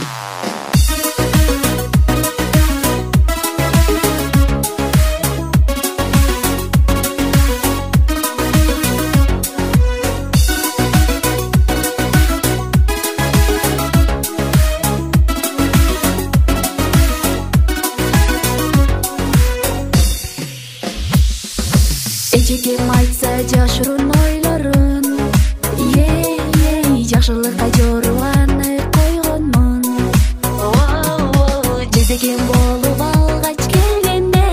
Эжекем айтса жашыруун ойлорун, жакшылыкка жоруаны койгонмун. Жезекем болуп алгач келгенде,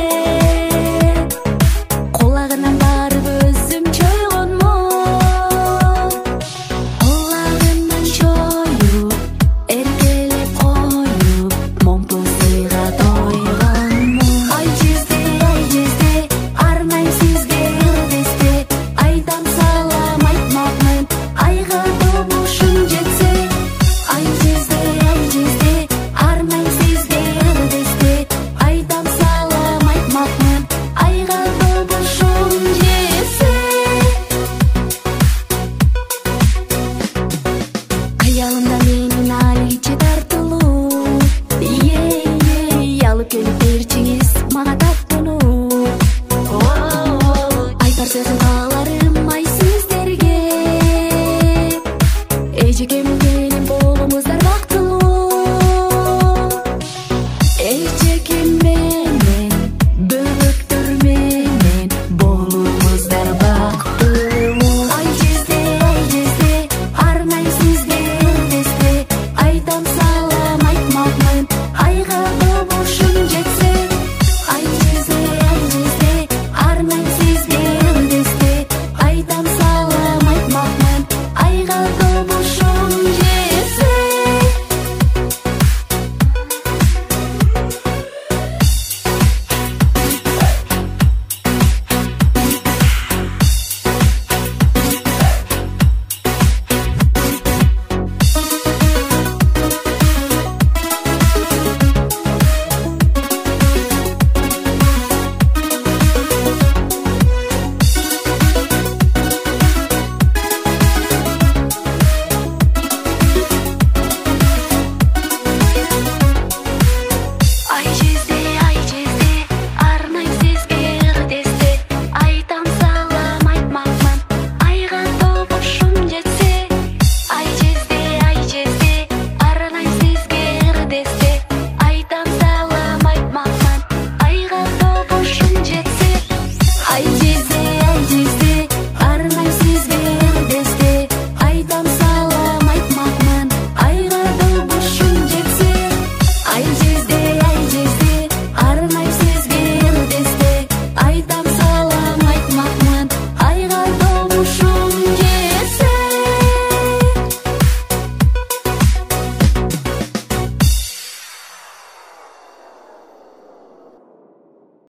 кулагынан барып өзүм чойгонмун. Кулагынан чоюп, эркелеп коюп, момпул сыйга тойгонмун. Ай жезде, арнайм сизге ырдесте, айдам салам айтмакмын, айга добушум жетсе. Ай жезде, арнайм сизге ырдесте, айдам салам айтмакмын, айга добушум жетсе. Аялымда менин аличи тартылуу, алып келип берчиңиз мага таттынуу. Айтар сөзүм кааларым ай сиздерге, эжекем келин болуңуздар